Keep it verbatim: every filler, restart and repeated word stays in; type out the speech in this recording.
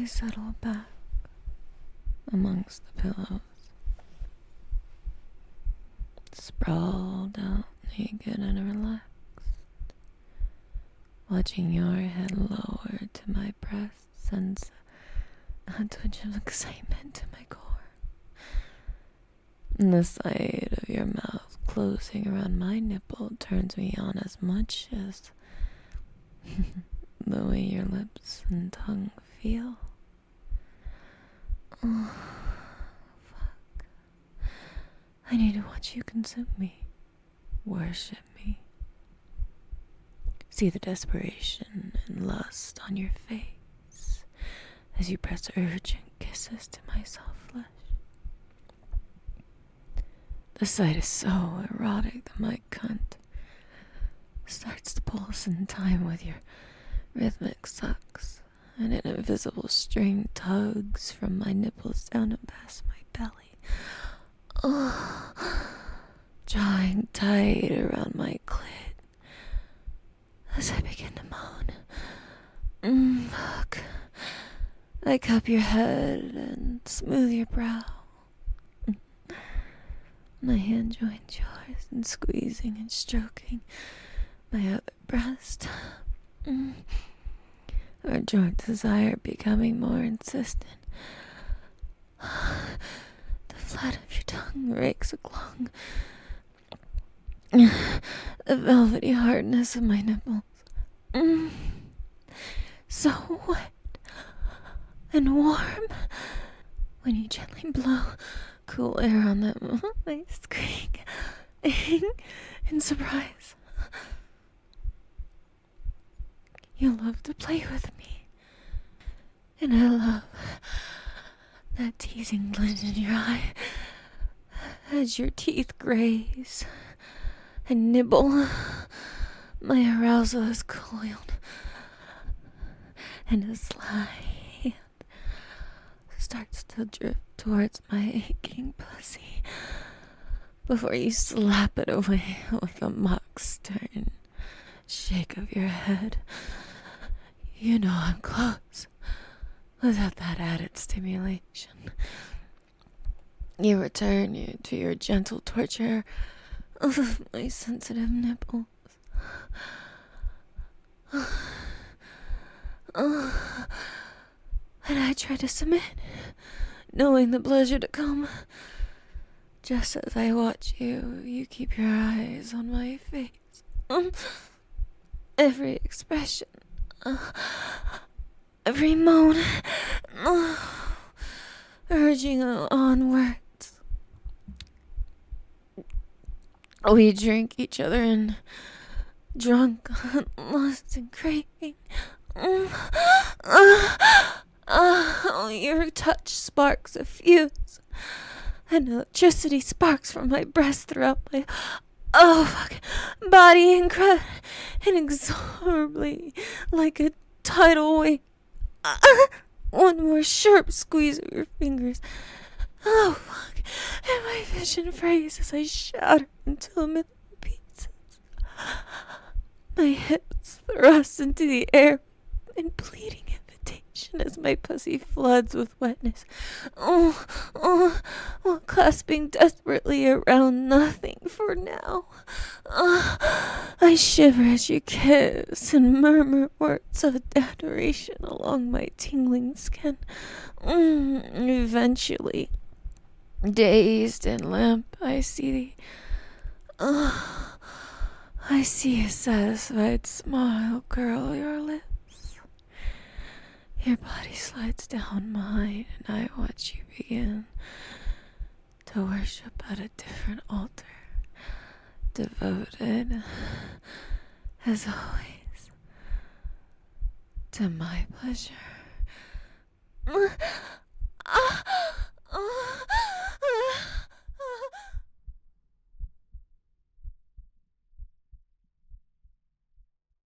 I settle back amongst the pillows, sprawled out naked and relaxed, watching your head lower to my breast sends a twitch of excitement to my core. And the sight of your mouth closing around my nipple turns me on as much as the way your lips and tongue feel. Oh, fuck. I need to watch you consume me, worship me. See the desperation and lust on your face as you press urgent kisses to my soft flesh. The sight is so erotic that my cunt starts to pulse in time with your rhythmic sucks, and an invisible string tugs from my nipples down and past my belly. Oh, drawing tight around my clit as I begin to moan. Mm, fuck. I cup your head and smooth your brow. My hand joins yours in squeezing and stroking my other breast. Mm. Our joint desire becoming more insistent. The flat of your tongue rakes along the velvety hardness of my nipples. Mm. So wet and warm when you gently blow cool air on them. I squeak in surprise. You love to play with me, and I love that teasing glint in your eye as your teeth graze and nibble. My arousal is coiled, and a sly hand starts to drift towards my aching pussy before you slap it away with a mock stern shake of your head. You know I'm close without that added stimulation. You return you to your gentle torture of my sensitive nipples. Oh, and I try to submit, knowing the pleasure to come. Just as I watch you, you keep your eyes on my face. Um, every expression, uh, every moan, uh, urging onwards. We drink each other in, drunk on lust and craving. Uh, uh, uh, your touch sparks a fuse, and electricity sparks from my breast throughout my oh fuck body, incre- inexorably like a tidal wave. Uh, one more sharp squeeze of your fingers. Oh fuck! And my vision frays as I shatter into a million pieces. My hips thrust into the air in pleading invitation as my pussy floods with wetness. Oh, oh, while clasping desperately around nothing for now. Oh, I shiver as you kiss and murmur words of adoration along my tingling skin. Mm, eventually, dazed and limp, I see oh, I see a satisfied smile curl your lips. Your body slides down mine, and I watch you begin to worship at a different altar, devoted, as always, to my pleasure.